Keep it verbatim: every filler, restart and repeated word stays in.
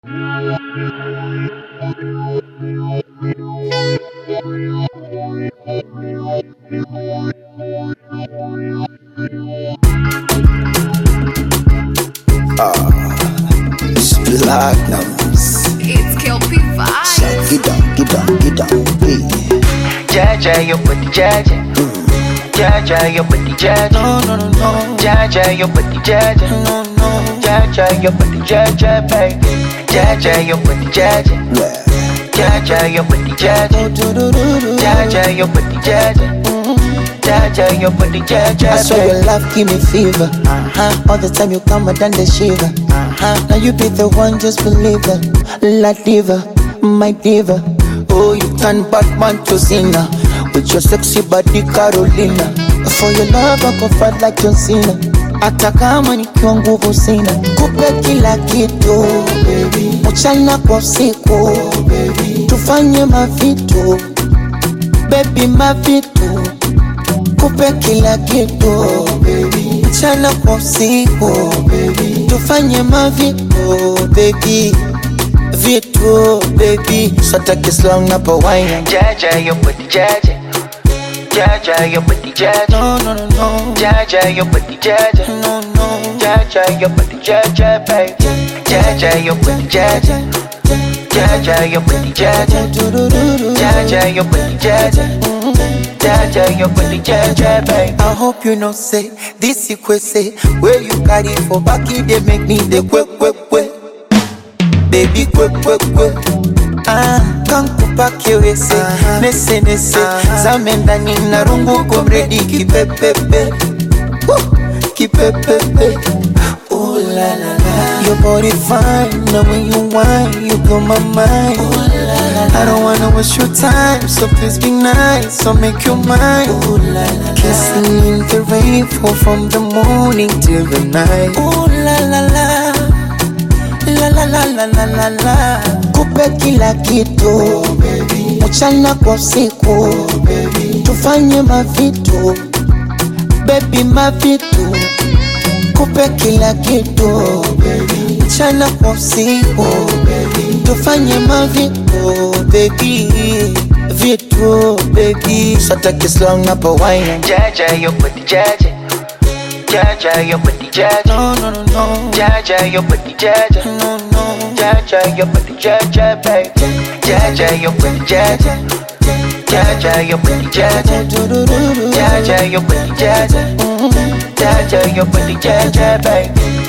Platinums. It's Kelpie So Vibes. get down, get down, get down, hey. Jaja, you put the jaja. Jaja, you put the jaja. No, no, no, no, Jaja, you put the jaja. no, no. Jaja, you put the jaja, baby. Jaja, you put the jaja. Well, Jaja, you put the jaja. oh, do, do, do, do. Jaja, you put the jaja. Jaja, you put the jaja, I saw your baby. love give me fever. Uh-huh. All the time you come and done the shiver. Uh-huh. Now you be the one, just believe it. La diva, my diva. Oh, you turn Batman to Cena with your sexy body Carolina. For your love I go fight like John Cena. Hata kama nikiwa nguvu sina, kupe kila kitu baby, mchana kwa usiku baby, tufanye mavitu baby, mavitu, kupe kila kitu baby, mchana kwa usiku baby, tufanye mavitu baby, vitu baby, sota kislang na pa wine. Jaja, you put the jaja. Jaja, you put the jaja. No, no, no, no, Jaja, you put the jaja. no, no. Jaja, you put the jaja, baby. Jaja, you put the jaja. Jaja, you put the jaja. Jaja, you put the jaja. Jaja, you put the jaja, baby. I hope you know say this you could say where you carry for back it they make me the quick quick quick baby quick quick quick ah kankupa kiwese nese nese zamenda nina rungu komredi kipepepe Woo! Kipepepe ooh la la la, your body fine now when you whine you blow my mind. Ooh la la la, I don't wanna waste your time so please be nice so make you mine. Ooh la la la, kissing in the rain fall from the morning till the night. Ooh la la la, la la la la la la la, kupe kila kitu baby, mchana kwa usiku baby, tufanye mavitu baby, mavitu, kupe kila kitu baby, mchana kwa usiku baby, tufanye mavitu baby, vitu baby, sota kislang na pa wine. Jaja, you put the jaja. Jaja, you put the jaja. No, no, no, no, Jaja, you put the jaja. no, no. Jaja, you put the jaja, baby. Jaja, you put the jaja. Jaja, you put the jaja. Jaja, you put the jaja. Jaja, you put the jaja, baby.